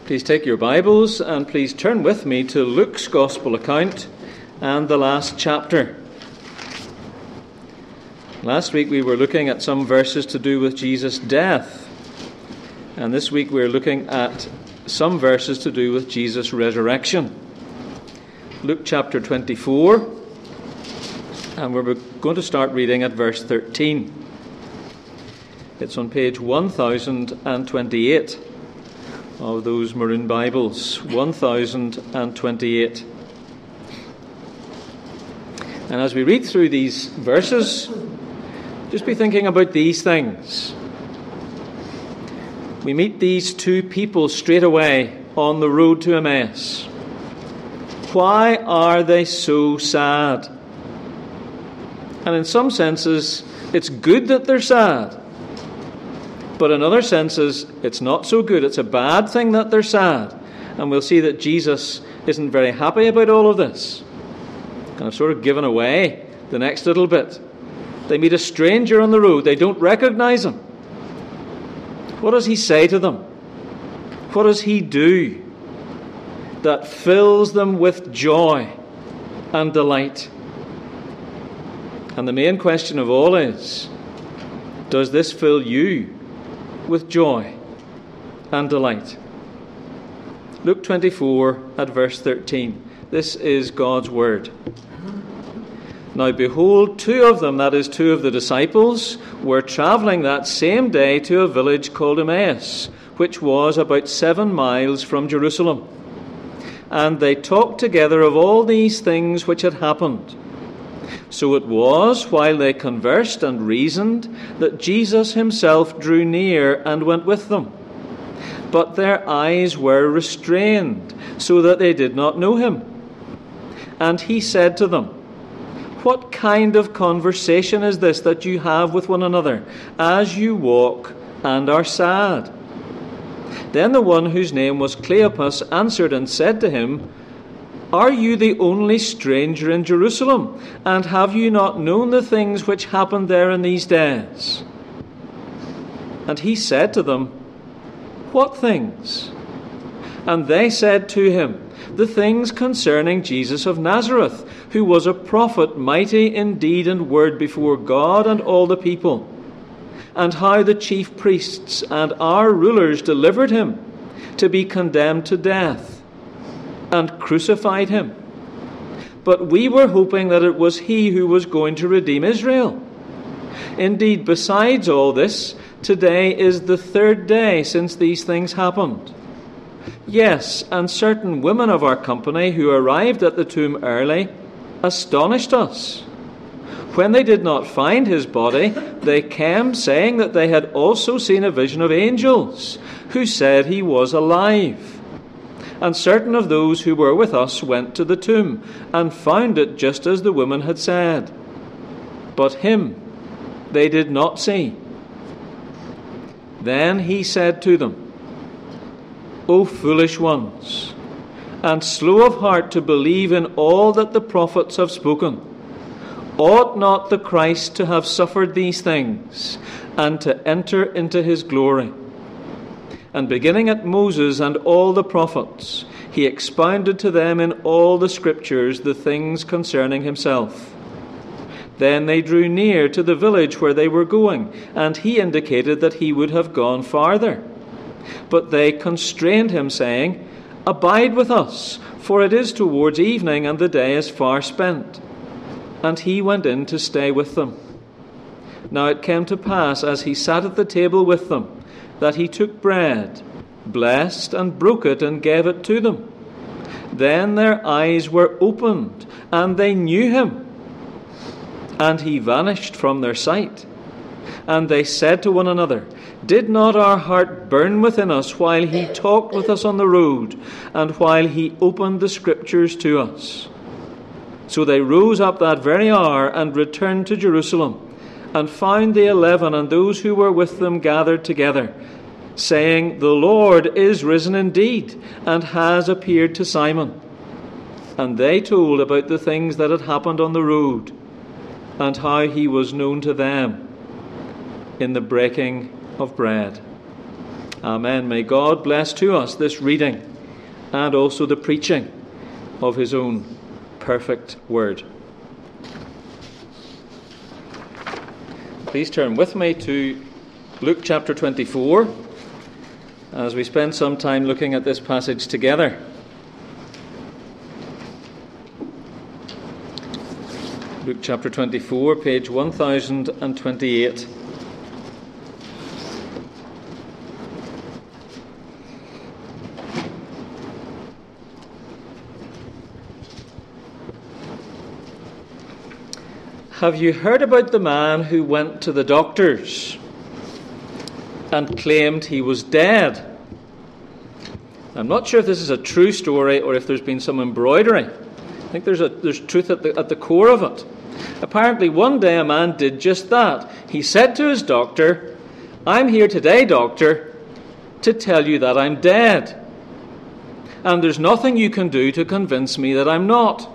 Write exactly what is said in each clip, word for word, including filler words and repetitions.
Please take your Bibles and please turn with me to Luke's Gospel account and the last chapter. Last week we were looking at some verses to do with Jesus' death, and this week we're looking at some verses to do with Jesus' resurrection. Luke chapter twenty-four, and we're going to start reading at verse thirteen. It's on page one thousand twenty-eight of those maroon Bibles, one thousand twenty-eight. And as we read through these verses, just be thinking about these things. We meet these two people straight away on the road to Emmaus. Why are they so sad? And in some senses, it's good that they're sad. But in other senses, it's not so good. It's a bad thing that they're sad. And we'll see that Jesus isn't very happy about all of this. Kind of sort of given away the next little bit. They meet a stranger on the road. They don't recognize him. What does he say to them? What does he do that fills them with joy and delight? And the main question of all is, does this fill you with joy and delight? Luke twenty-four at verse thirteen. This is God's word. Now behold, two of them, that is, two of the disciples, were travelling that same day to a village called Emmaus, which was about seven miles from Jerusalem. And they talked together of all these things which had happened. So it was, while they conversed and reasoned, that Jesus himself drew near and went with them. But their eyes were restrained, so that they did not know him. And he said to them, "What kind of conversation is this that you have with one another, as you walk and are sad?" Then the one whose name was Cleopas answered and said to him, "Are you the only stranger in Jerusalem, and have you not known the things which happened there in these days?" And he said to them, "What things?" And they said to him, "The things concerning Jesus of Nazareth, who was a prophet, mighty in deed and word before God and all the people, and how the chief priests and our rulers delivered him to be condemned to death, and crucified him. But we were hoping that it was he who was going to redeem Israel. Indeed, besides all this, today is the third day since these things happened. Yes, and certain women of our company who arrived at the tomb early astonished us. When they did not find his body, they came saying that they had also seen a vision of angels who said he was alive. And certain of those who were with us went to the tomb and found it just as the women had said. But him they did not see." Then he said to them, "O foolish ones, and slow of heart to believe in all that the prophets have spoken. Ought not the Christ to have suffered these things and to enter into his glory?" And beginning at Moses and all the prophets, he expounded to them in all the scriptures the things concerning himself. Then they drew near to the village where they were going, and he indicated that he would have gone farther. But they constrained him, saying, "Abide with us, for it is towards evening, and the day is far spent." And he went in to stay with them. Now it came to pass, as he sat at the table with them, that he took bread, blessed and broke it, and gave it to them. Then their eyes were opened, and they knew him. And he vanished from their sight. And they said to one another, "Did not our heart burn within us while he talked with us on the road, and while he opened the scriptures to us?" So they rose up that very hour and returned to Jerusalem, and found the eleven and those who were with them gathered together, saying, "The Lord is risen indeed, and has appeared to Simon." And they told about the things that had happened on the road, and how he was known to them in the breaking of bread. Amen. May God bless to us this reading and also the preaching of his own perfect word. Please turn with me to Luke chapter twenty-four as we spend some time looking at this passage together. Luke chapter twenty-four, page one thousand twenty-eight. Have you heard about the man who went to the doctors and claimed he was dead? I'm not sure if this is a true story or if there's been some embroidery. I think there's a there's truth at the at the core of it. Apparently one day a man did just that. He said to his doctor, "I'm here today, doctor, to tell you that I'm dead. And there's nothing you can do to convince me that I'm not."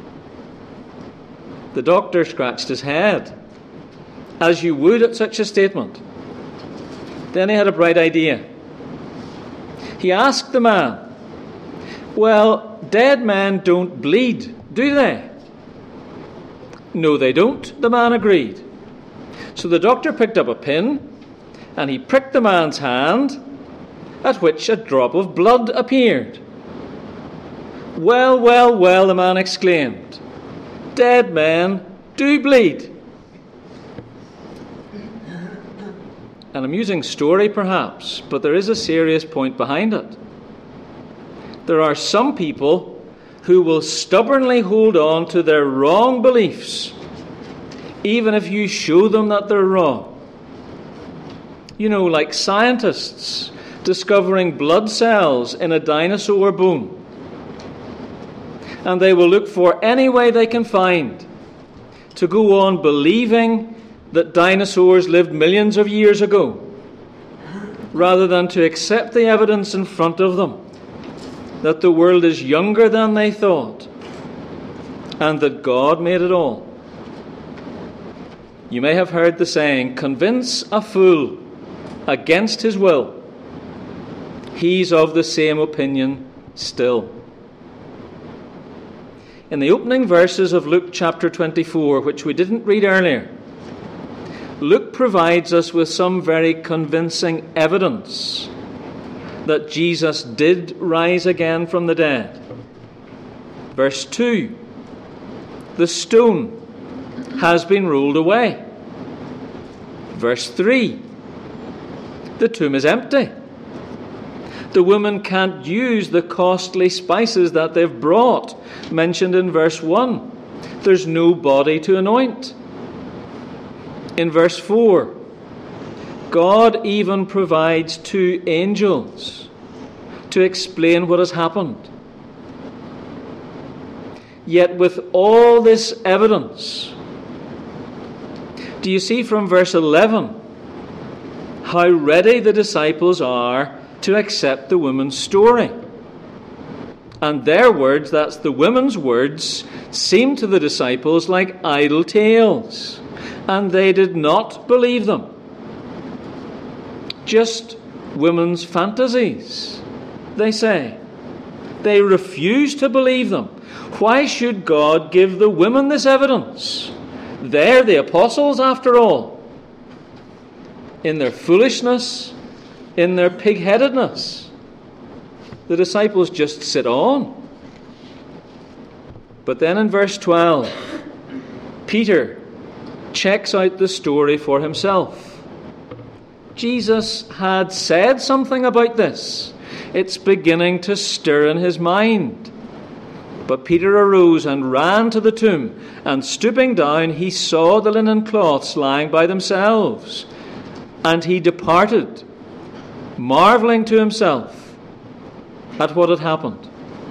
The doctor scratched his head, as you would at such a statement. Then he had a bright idea. He asked the man, "Well, dead men don't bleed, do they?" "No, they don't," the man agreed. So the doctor picked up a pin and he pricked the man's hand, at which a drop of blood appeared. "Well, well, well," the man exclaimed. "Dead men do bleed." An amusing story, perhaps, but there is a serious point behind it. There are some people who will stubbornly hold on to their wrong beliefs, even if you show them that they're wrong. You know, like scientists discovering blood cells in a dinosaur bone. And they will look for any way they can find to go on believing that dinosaurs lived millions of years ago, rather than to accept the evidence in front of them that the world is younger than they thought and that God made it all. You may have heard the saying, "Convince a fool against his will. He's of the same opinion still." In the opening verses of Luke chapter twenty-four, which we didn't read earlier, Luke provides us with some very convincing evidence that Jesus did rise again from the dead. Verse two, the stone has been rolled away. Verse three, the tomb is empty. The women can't use the costly spices that they've brought, mentioned in verse one. There's no body to anoint. In verse four, God even provides two angels to explain what has happened. Yet with all this evidence, do you see from verse eleven how ready the disciples are to accept the woman's story? And their words, that's the women's words, seem to the disciples like idle tales, and they did not believe them. Just women's fantasies, they say. They refuse to believe them. Why should God give the women this evidence? They're the apostles, after all. In their foolishness, in their pig-headedness, the disciples just sit on. But then in verse twelve, Peter checks out the story for himself. Jesus had said something about this. It's beginning to stir in his mind. But Peter arose and ran to the tomb, and stooping down, he saw the linen cloths lying by themselves. And he departed, marveling to himself at what had happened.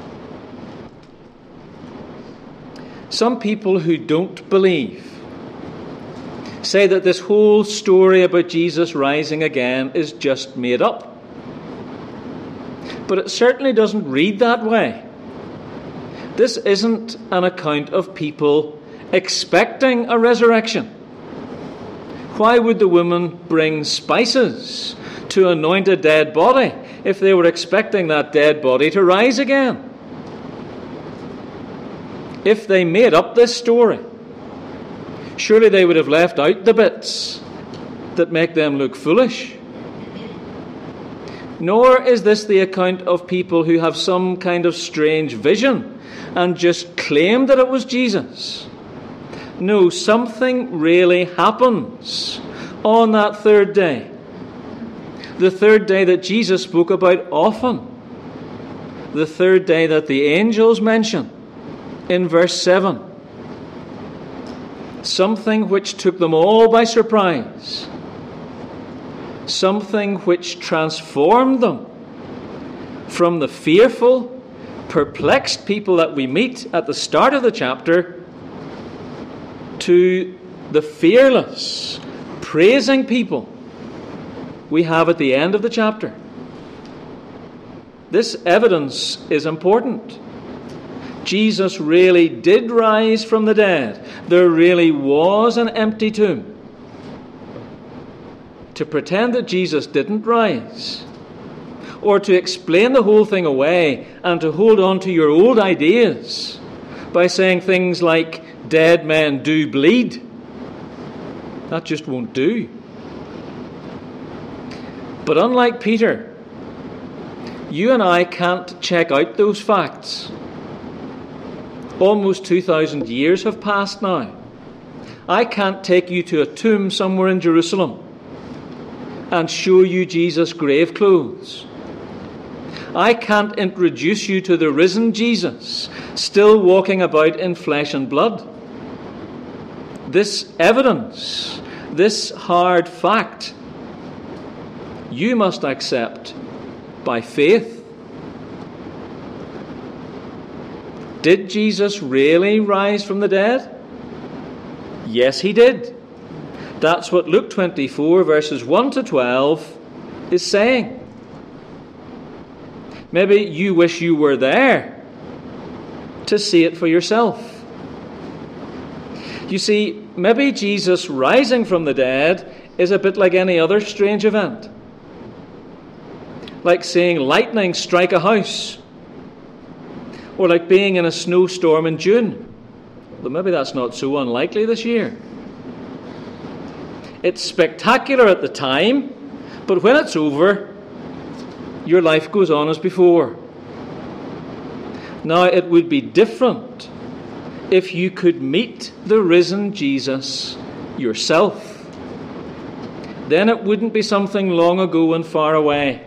Some people who don't believe say that this whole story about Jesus rising again is just made up. But it certainly doesn't read that way. This isn't an account of people expecting a resurrection. Why would the women bring spices to anoint a dead body if they were expecting that dead body to rise again? If they made up this story, surely they would have left out the bits that make them look foolish. Nor is this the account of people who have some kind of strange vision and just claim that it was Jesus. No, something really happens on that third day. The third day that Jesus spoke about often. The third day that the angels mention in verse seven. Something which took them all by surprise. Something which transformed them from the fearful, perplexed people that we meet at the start of the chapter to the fearless, praising people we have at the end of the chapter. This evidence is important. Jesus really did rise from the dead. There really was an empty tomb. To pretend that Jesus didn't rise, or to explain the whole thing away and to hold on to your old ideas by saying things like, dead men do bleed, that just won't do. But unlike Peter, you and I can't check out those facts. Almost two thousand years have passed now. I can't take you to a tomb somewhere in Jerusalem and show you Jesus' grave clothes. I can't introduce you to the risen Jesus, still walking about in flesh and blood. This evidence, this hard fact, you must accept by faith. Did Jesus really rise from the dead? Yes, he did. That's what Luke twenty-four, verses one to twelve, is saying. Maybe you wish you were there to see it for yourself. You see, maybe Jesus rising from the dead is a bit like any other strange event. Like seeing lightning strike a house, or like being in a snowstorm in June. But maybe that's not so unlikely this year. It's spectacular at the time, but when it's over, your life goes on as before. Now, it would be different if you could meet the risen Jesus yourself. Then it wouldn't be something long ago and far away.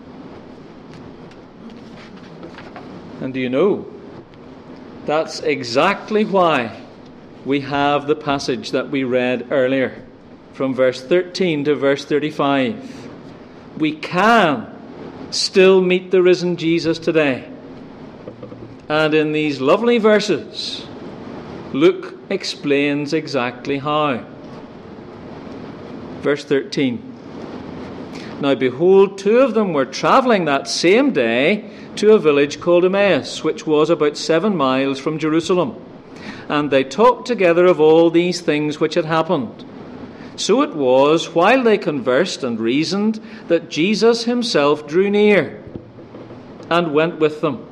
And do you know, that's exactly why we have the passage that we read earlier, from verse thirteen to verse thirty-five. We can still meet the risen Jesus today. And in these lovely verses, Luke explains exactly how. Verse thirteen. Now behold, two of them were travelling that same day to a village called Emmaus, which was about seven miles from Jerusalem. And they talked together of all these things which had happened. So it was, while they conversed and reasoned, that Jesus himself drew near and went with them.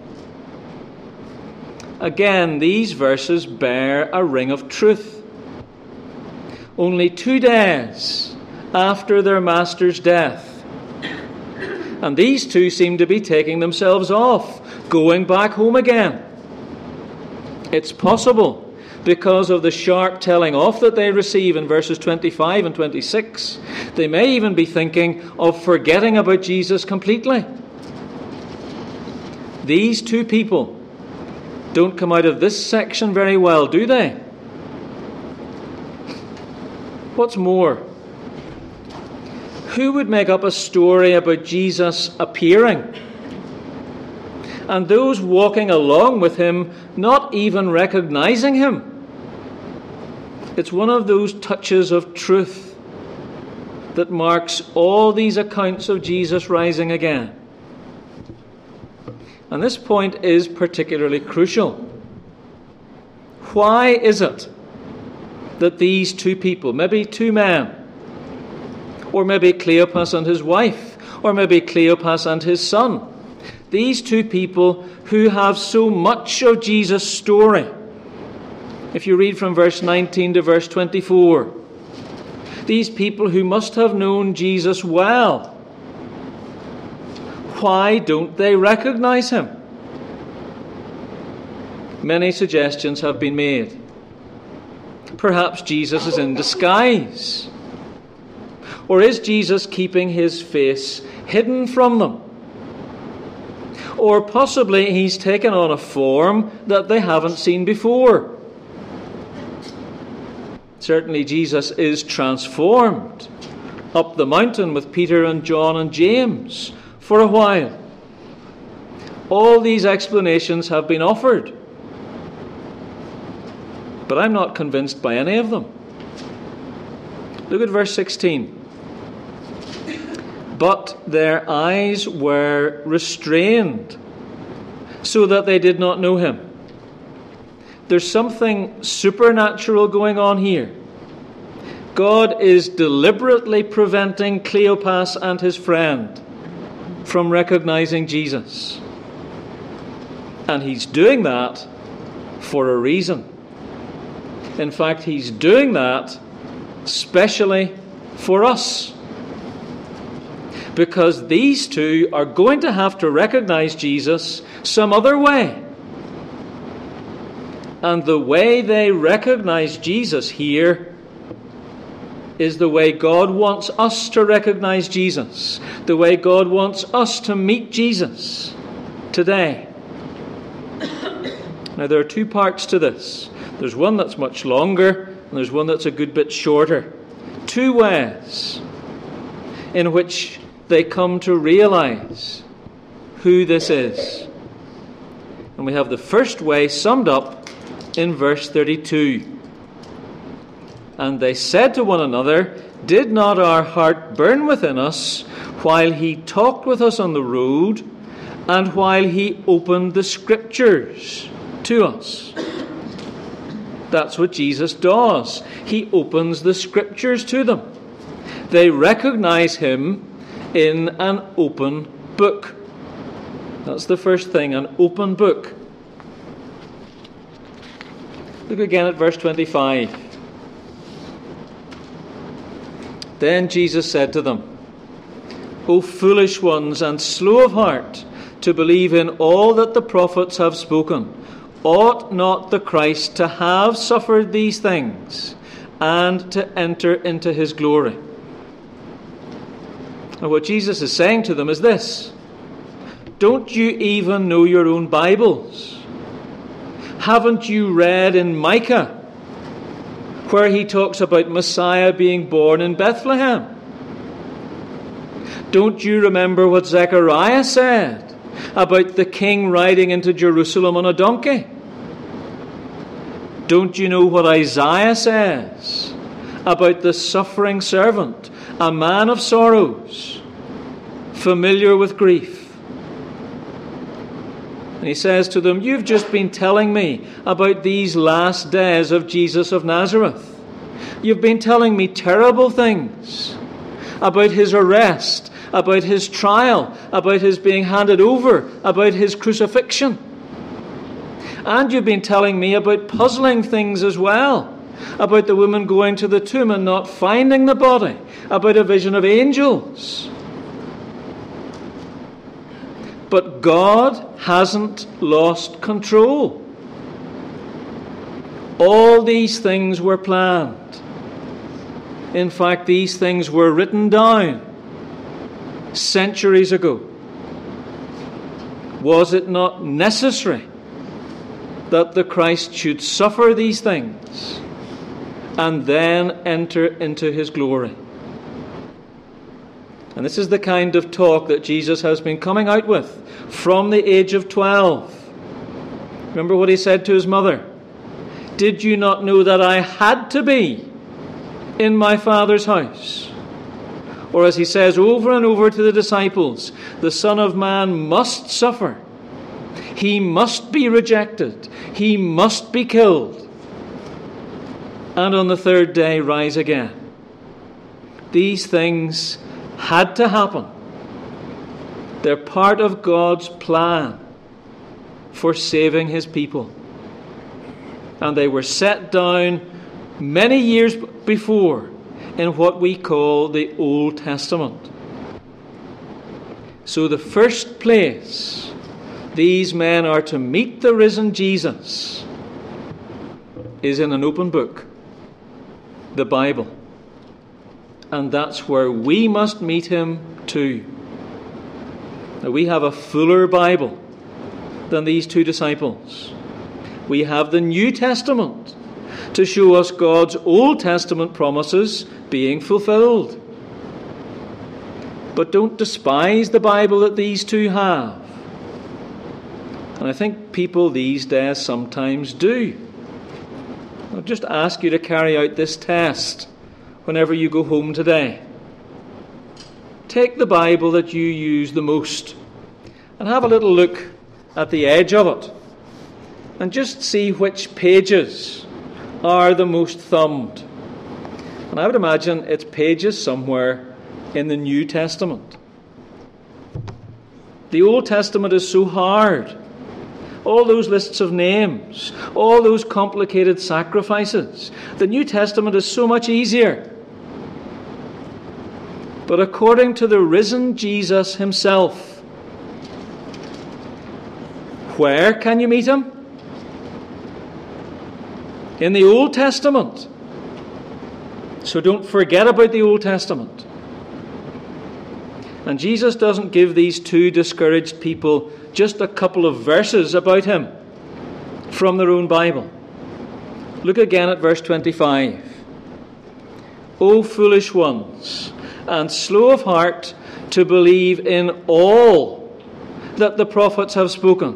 Again, these verses bear a ring of truth. Only two days after their master's death, and these two seem to be taking themselves off, going back home again. It's possible, because of the sharp telling off that they receive in verses twenty-five and twenty-six, they may even be thinking of forgetting about Jesus completely. These two people don't come out of this section very well, do they? What's more, who would make up a story about Jesus appearing and those walking along with him not even recognizing him? It's one of those touches of truth that marks all these accounts of Jesus rising again. And this point is particularly crucial. Why is it that these two people, maybe two men, or maybe Cleopas and his wife, or maybe Cleopas and his son. These two people who have so much of Jesus' story. If you read from verse nineteen to verse twenty-four, these people who must have known Jesus well, why don't they recognize him? Many suggestions have been made. Perhaps Jesus is in disguise. Or is Jesus keeping his face hidden from them? Or possibly he's taken on a form that they haven't seen before. Certainly Jesus is transformed up the mountain with Peter and John and James for a while. All these explanations have been offered, but I'm not convinced by any of them. Look at verse sixteen. But their eyes were restrained, so that they did not know him. There's something supernatural going on here. God is deliberately preventing Cleopas and his friend from recognizing Jesus. And he's doing that for a reason. In fact, he's doing that specially for us. Because these two are going to have to recognize Jesus some other way. And the way they recognize Jesus here is the way God wants us to recognize Jesus. The way God wants us to meet Jesus today. Now there are two parts to this. There's one that's much longer and there's one that's a good bit shorter. Two ways in which they come to realize who this is. And we have the first way summed up in verse thirty-two. And they said to one another, "Did not our heart burn within us while he talked with us on the road and while he opened the Scriptures to us?" That's what Jesus does. He opens the Scriptures to them. They recognize him in an open book. That's the first thing, an open book. Look again at verse twenty-five. Then Jesus said to them, "O foolish ones and slow of heart to believe in all that the prophets have spoken, ought not the Christ to have suffered these things and to enter into his glory?" And what Jesus is saying to them is this: don't you even know your own Bibles? Haven't you read in Micah where he talks about Messiah being born in Bethlehem? Don't you remember what Zechariah said about the king riding into Jerusalem on a donkey? Don't you know what Isaiah says about the suffering servant, a man of sorrows, familiar with grief? And he says to them, you've just been telling me about these last days of Jesus of Nazareth. You've been telling me terrible things about his arrest, about his trial, about his being handed over, about his crucifixion. And you've been telling me about puzzling things as well, about the woman going to the tomb and not finding the body, about a vision of angels. But God hasn't lost control. All these things were planned. In fact, these things were written down centuries ago. Was it not necessary that the Christ should suffer these things and then enter into his glory? And this is the kind of talk that Jesus has been coming out with from the age of twelve. Remember what he said to his mother? Did you not know that I had to be in my Father's house? Or as he says over and over to the disciples, the Son of Man must suffer. He must be rejected. He must be killed. And on the third day rise again. These things had to happen. They're part of God's plan for saving his people. And they were set down many years before in what we call the Old Testament. So the first place these men are to meet the risen Jesus is in an open book, the Bible. And that's where we must meet him too. Now, we have a fuller Bible than these two disciples. We have the New Testament to show us God's Old Testament promises being fulfilled. But don't despise the Bible that these two have. And I think people these days sometimes do. I'll just ask you to carry out this test whenever you go home today. Take the Bible that you use the most and have a little look at the edge of it and just see which pages are the most thumbed. And I would imagine it's pages somewhere in the New Testament. The Old Testament is so hard. All those lists of names, all those complicated sacrifices. The New Testament is so much easier. But according to the risen Jesus himself, where can you meet him? In the Old Testament. So don't forget about the Old Testament. And Jesus doesn't give these two discouraged people just a couple of verses about him from their own Bible. Look again at verse twenty-five. O foolish ones, and slow of heart to believe in all that the prophets have spoken.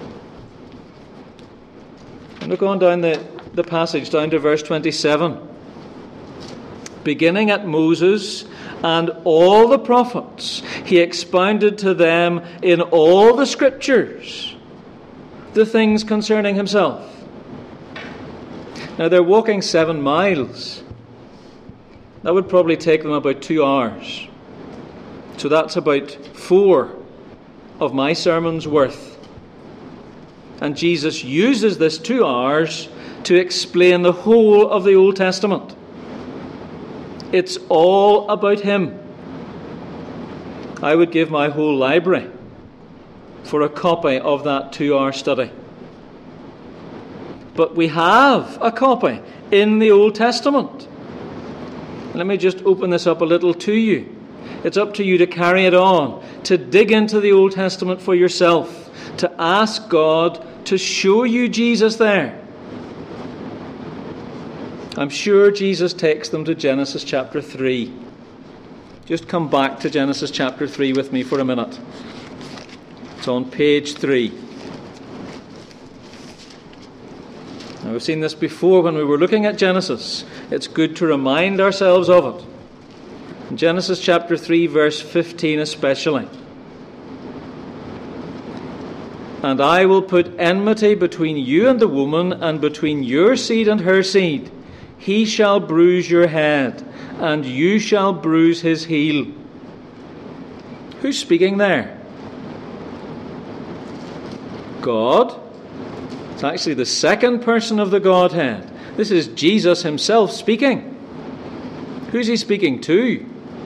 And look on down the, the passage, down to verse twenty-seven. Beginning at Moses and all the prophets, he expounded to them in all the scriptures the things concerning himself. Now they're walking seven miles. That would probably take them about two hours. So that's about four of my sermon's worth. And Jesus uses this two hours to explain the whole of the Old Testament. It's all about him. I would give my whole library for a copy of that two-hour study. But we have a copy in the Old Testament. Let me just open this up a little to you. It's up to you to carry it on, to dig into the Old Testament for yourself, to ask God to show you Jesus there. I'm sure Jesus takes them to Genesis chapter three. Just come back to Genesis chapter three with me for a minute. It's on page three. Now, we've seen this before when we were looking at Genesis. It's good to remind ourselves of it. In Genesis chapter three, verse fifteen especially. And I will put enmity between you and the woman, and between your seed and her seed. He shall bruise your head, and you shall bruise his heel. Who's speaking there? God. It's actually the second person of the Godhead. This is Jesus himself speaking. Who's he speaking to?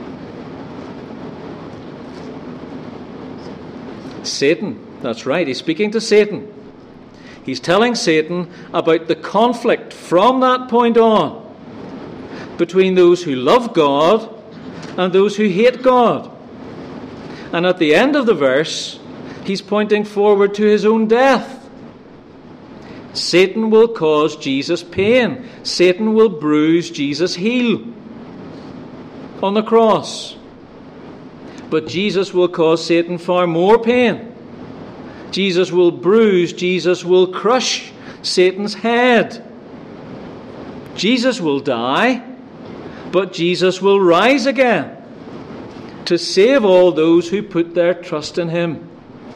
Satan. That's right, he's speaking to Satan. He's telling Satan about the conflict from that point on between those who love God and those who hate God. And at the end of the verse, he's pointing forward to his own death. Satan will cause Jesus pain. Satan will bruise Jesus' heel on the cross. But Jesus will cause Satan far more pain. Jesus will bruise, Jesus will crush Satan's head. Jesus will die, but Jesus will rise again to save all those who put their trust in him.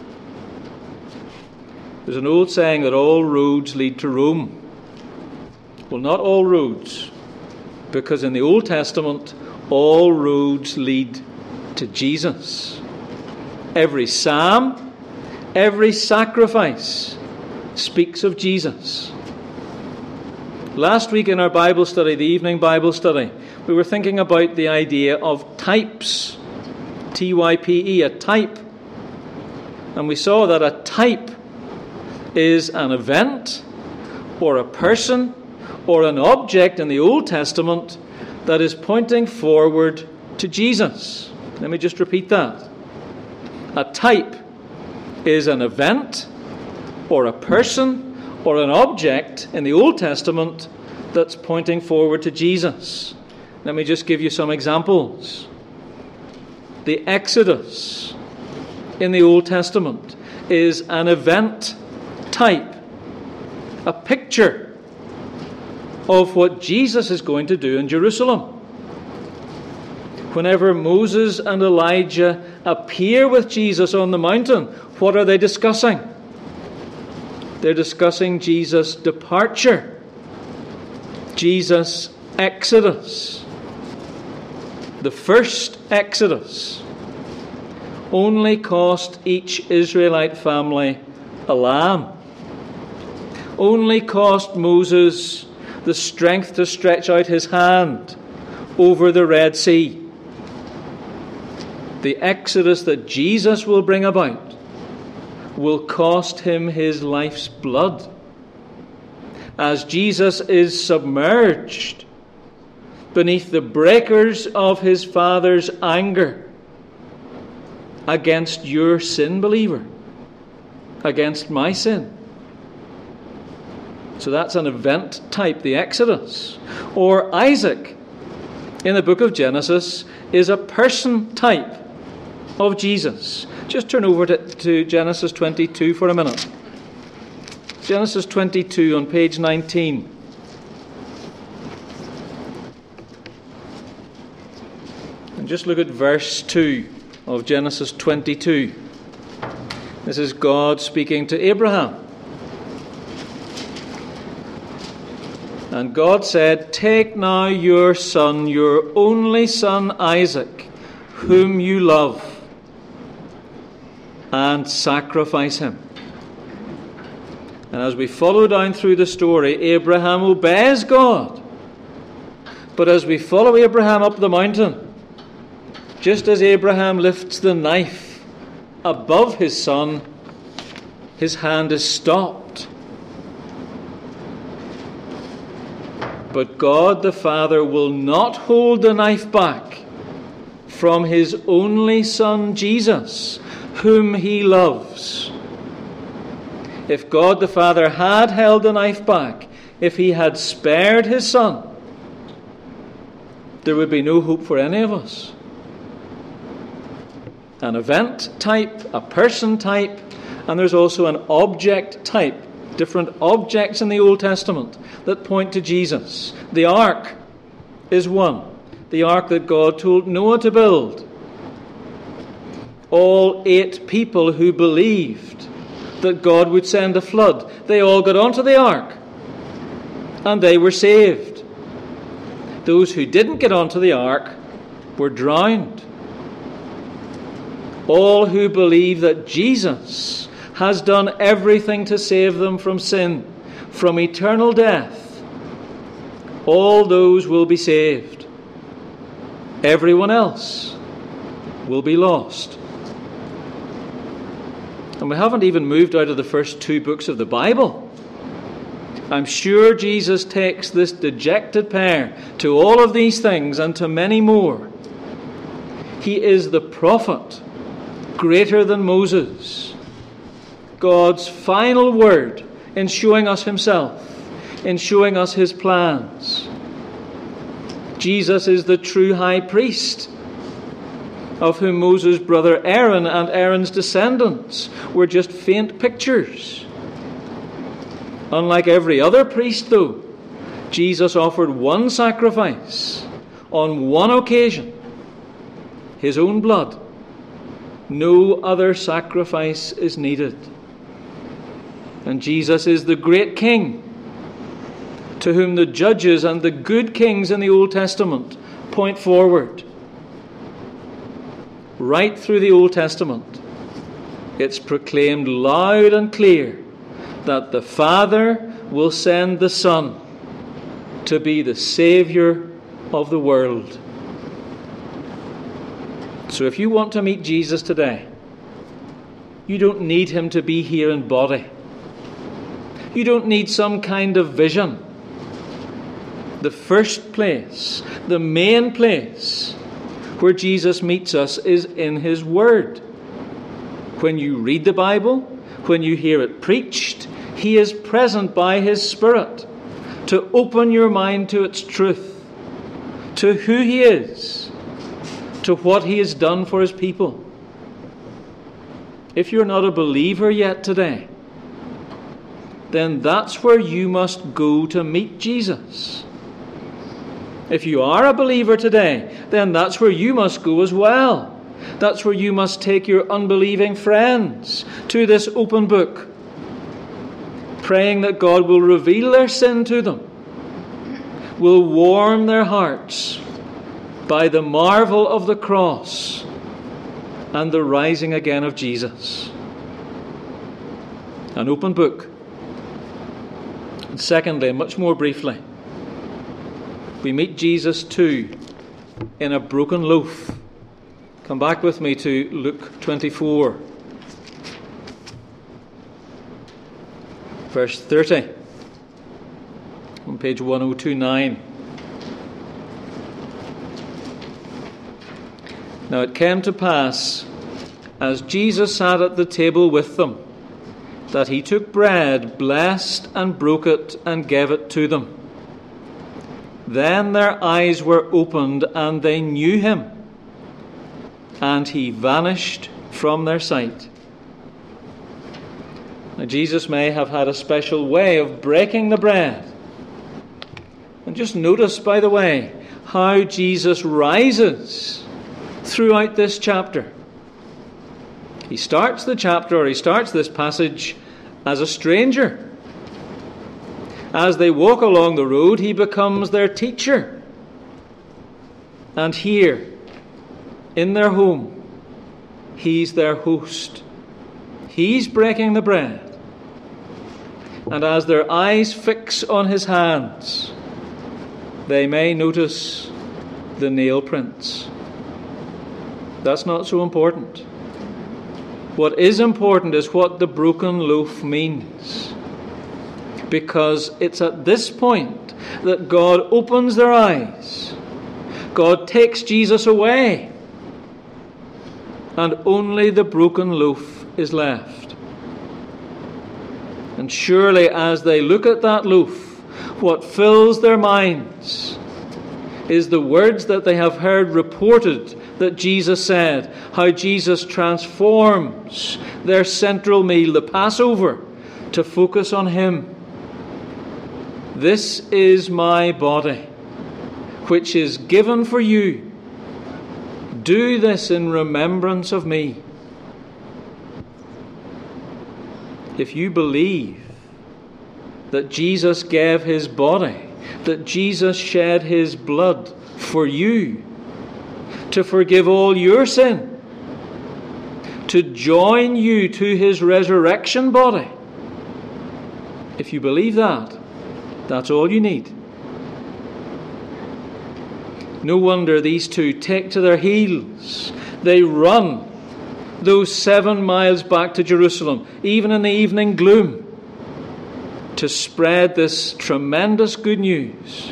There's an old saying that all roads lead to Rome. Well, not all roads, because in the Old Testament, all roads lead to Jesus. Every psalm, every sacrifice speaks of Jesus. Last week in our Bible study, the evening Bible study, we were thinking about the idea of types. T Y P E, a type. And we saw that a type is an event or a person or an object in the Old Testament that is pointing forward to Jesus. Let me just repeat that. A type is an event or a person or an object in the Old Testament that's pointing forward to Jesus. Let me just give you some examples. The Exodus in the Old Testament is an event type, a picture of what Jesus is going to do in Jerusalem. Whenever Moses and Elijah appear with Jesus on the mountain, what are they discussing? They're discussing Jesus' departure, Jesus' exodus. The first exodus only cost each Israelite family a lamb. Only cost Moses the strength to stretch out his hand over the Red Sea. The exodus that Jesus will bring about will cost him his life's blood. As Jesus is submerged beneath the breakers of his Father's anger against your sin, believer, against my sin. So that's an event type, the Exodus. Or Isaac in the book of Genesis is a person type of Jesus. Just turn over to, to Genesis twenty-two for a minute. Genesis twenty-two on page nineteen. And just look at verse two of Genesis twenty-two. This is God speaking to Abraham. And God said, "Take now your son, your only son Isaac, whom you love, and sacrifice him." And as we follow down through the story, Abraham obeys God. But as we follow Abraham up the mountain, just as Abraham lifts the knife above his son, his hand is stopped. But God the Father will not hold the knife back from his only son Jesus, whom he loves. If God the Father had held the knife back, if he had spared his son, there would be no hope for any of us. An event type, a person type, and there's also an object type. Different objects in the Old Testament that point to Jesus. The ark is one. The ark that God told Noah to build. All eight people who believed that God would send a flood, they all got onto the ark and they were saved. Those who didn't get onto the ark were drowned. All who believe that Jesus has done everything to save them from sin, from eternal death, all those will be saved. Everyone else will be lost. And we haven't even moved out of the first two books of the Bible. I'm sure Jesus takes this dejected pair to all of these things and to many more. He is the prophet, greater than Moses. God's final word in showing us himself, in showing us his plans. Jesus is the true high priest, of whom Moses' brother Aaron and Aaron's descendants were just faint pictures. Unlike every other priest, though, Jesus offered one sacrifice on one occasion, his own blood. No other sacrifice is needed. And Jesus is the great King, to whom the judges and the good kings in the Old Testament point forward. Right through the Old Testament, it's proclaimed loud and clear that the Father will send the Son to be the Saviour of the world. So if you want to meet Jesus today, you don't need him to be here in body. You don't need some kind of vision. The first place, the main place where Jesus meets us is in his Word. When you read the Bible, when you hear it preached, he is present by his Spirit to open your mind to its truth, to who he is, to what he has done for his people. If you're not a believer yet today, then that's where you must go to meet Jesus. If you are a believer today, then that's where you must go as well. That's where you must take your unbelieving friends to this open book, praying that God will reveal their sin to them, will warm their hearts by the marvel of the cross and the rising again of Jesus. An open book. And secondly, much more briefly, we meet Jesus too in a broken loaf. Come back with me to Luke twenty-four, verse thirty, on page one oh two nine. Now it came to pass, as Jesus sat at the table with them, that he took bread, blessed and broke it, and gave it to them. Then their eyes were opened, and they knew him, and he vanished from their sight. Now Jesus may have had a special way of breaking the bread. And just notice, by the way, how Jesus rises throughout this chapter. He starts the chapter, or he starts this passage, as a stranger. As they walk along the road, he becomes their teacher. And here, in their home, he's their host. He's breaking the bread. And as their eyes fix on his hands, they may notice the nail prints. That's not so important. What is important is what the broken loaf means. Because it's at this point that God opens their eyes. God takes Jesus away. And only the broken loaf is left. And surely as they look at that loaf, what fills their minds is the words that they have heard reported that Jesus said, how Jesus transforms their central meal, the Passover, to focus on him. This is my body, which is given for you. Do this in remembrance of me. If you believe that Jesus gave his body, that Jesus shed his blood for you, to forgive all your sin, to join you to his resurrection body, if you believe that, that's all you need. No wonder these two take to their heels. They run those seven miles back to Jerusalem, even in the evening gloom, to spread this tremendous good news.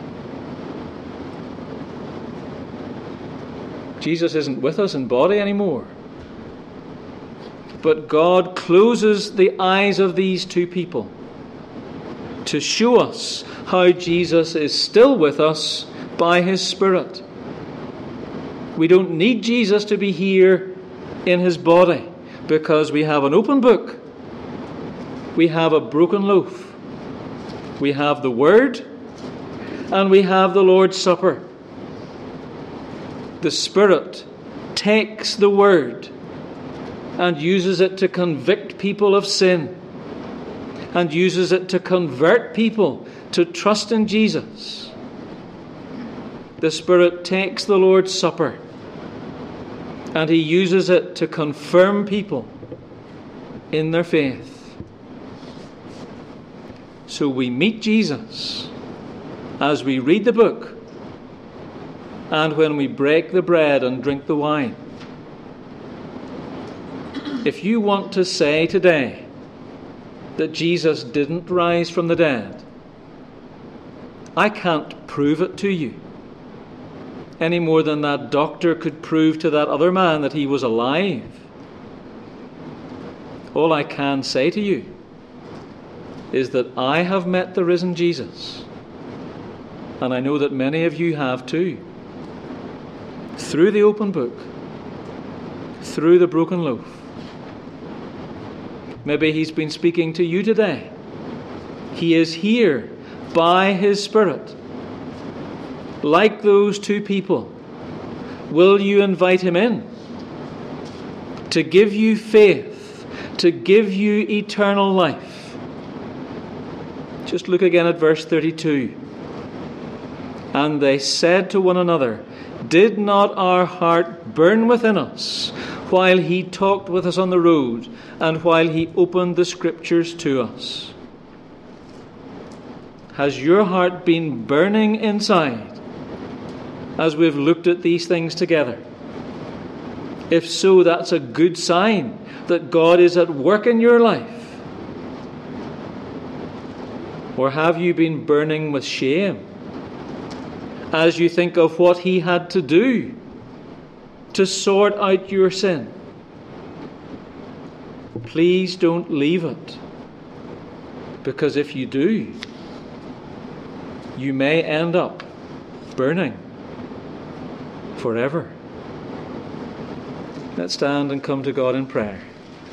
Jesus isn't with us in body anymore. But God closes the eyes of these two people to show us how Jesus is still with us by his Spirit. We don't need Jesus to be here in his body because we have an open book. We have a broken loaf. We have the Word, and we have the Lord's Supper. The Spirit takes the Word and uses it to convict people of sin, and uses it to convert people to trust in Jesus. the Spirit takes the Lord's Supper and he uses it to confirm people in their faith. So we meet Jesus as we read the book and when we break the bread and drink the wine. If you want to say today that Jesus didn't rise from the dead, I can't prove it to you any more than that doctor could prove to that other man that he was alive. All I can say to you is that I have met the risen Jesus, and I know that many of you have too, through the open book, through the broken loaf. Maybe he's been speaking to you today. He is here by his Spirit. Like those two people, will you invite him in to give you faith, to give you eternal life? Just look again at verse thirty-two. And they said to one another, "Did not our heart burn within us while he talked with us on the road and while he opened the Scriptures to us?" Has your heart been burning inside as we've looked at these things together? If so, that's a good sign that God is at work in your life. Or have you been burning with shame as you think of what he had to do to sort out your sin? Please don't leave it, because if you do, you may end up burning forever. Let's stand and come to God in prayer.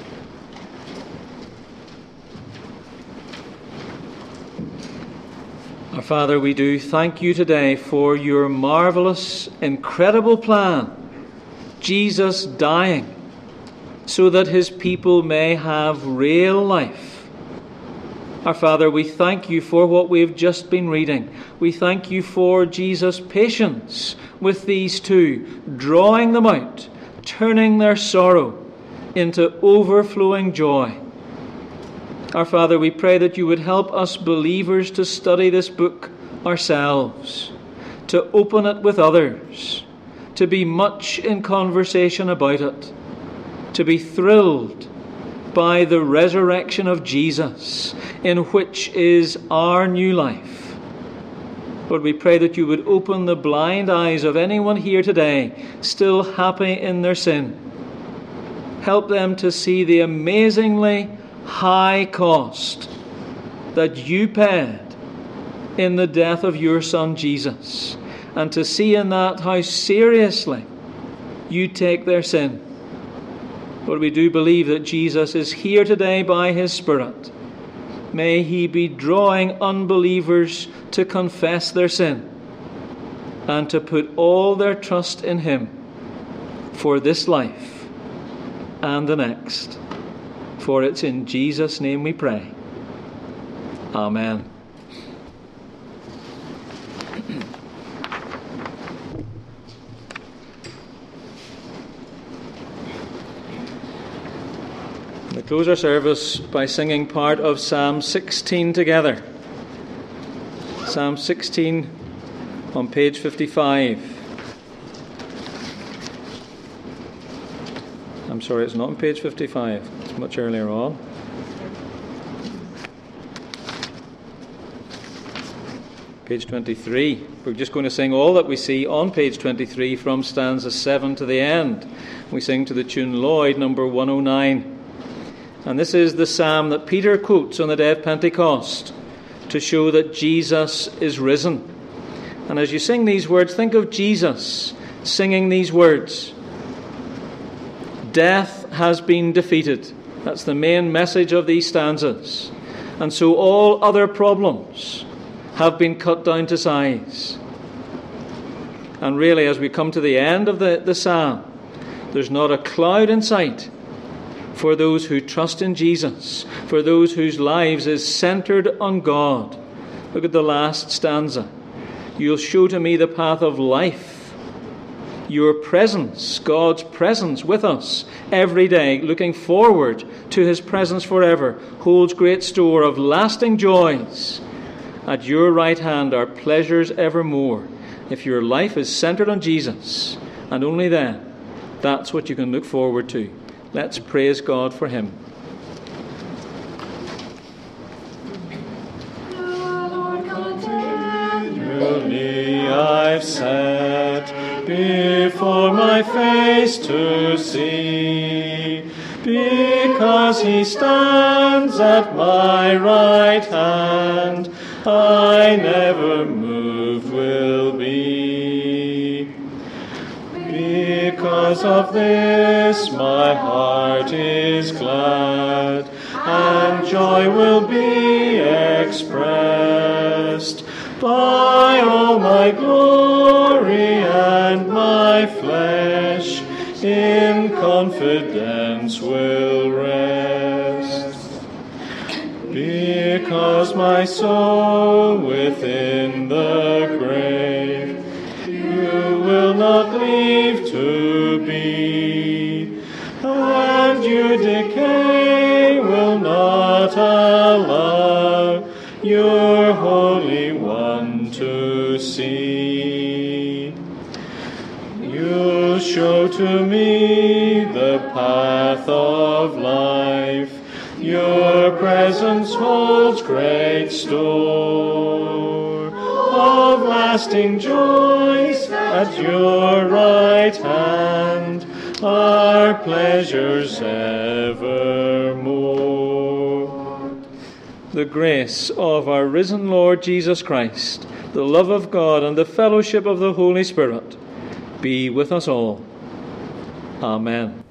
Our Father, we do thank you today for your marvelous, incredible plan, Jesus dying so that his people may have real life. Our Father, we thank you for what we've just been reading. We thank you for Jesus' patience with these two, drawing them out, turning their sorrow into overflowing joy. Our Father, we pray that you would help us believers to study this book ourselves, to open it with others, to be much in conversation about it, to be thrilled by the resurrection of Jesus, in which is our new life. Lord, we pray that you would open the blind eyes of anyone here today still happy in their sin. Help them to see the amazingly high cost that you paid in the death of your Son Jesus, and to see in that how seriously you take their sin. Lord, we do believe that Jesus is here today by his Spirit. May he be drawing unbelievers to confess their sin and to put all their trust in him for this life and the next. For it's in Jesus' name we pray. Amen. We close our service by singing part of Psalm sixteen together. Psalm sixteen on page fifty-five. I'm sorry, it's not on page fifty-five. It's much earlier on. Page twenty-three. We're just going to sing all that we see on page twenty-three from stanza seven to the end. We sing to the tune Lloyd, number one oh nine. And this is the psalm that Peter quotes on the day of Pentecost to show that Jesus is risen. And as you sing these words, think of Jesus singing these words. Death has been defeated. That's the main message of these stanzas. And so all other problems have been cut down to size. And really, as we come to the end of the, the psalm, there's not a cloud in sight for those who trust in Jesus, for those whose lives is centered on God. Look at the last stanza. You'll show to me the path of life. Your presence, God's presence with us every day, looking forward to his presence forever, holds great store of lasting joys. At your right hand are pleasures evermore. If your life is centered on Jesus, and only then, that's what you can look forward to. Let's praise God for him. Continually I've set before my face to see, because he stands at my right hand, I never moved will be. Because of this my heart is glad, and joy will be expressed by all my glory and my flesh in confidence will rest. Because my soul within the grave you will not leave to be, and you decay will not allow your Holy One to see. You show to me the path of life. Your presence holds great store of lasting joys. At your right hand are pleasures evermore. The grace of our risen Lord Jesus Christ, the love of God, and the fellowship of the Holy Spirit be with us all. Amen.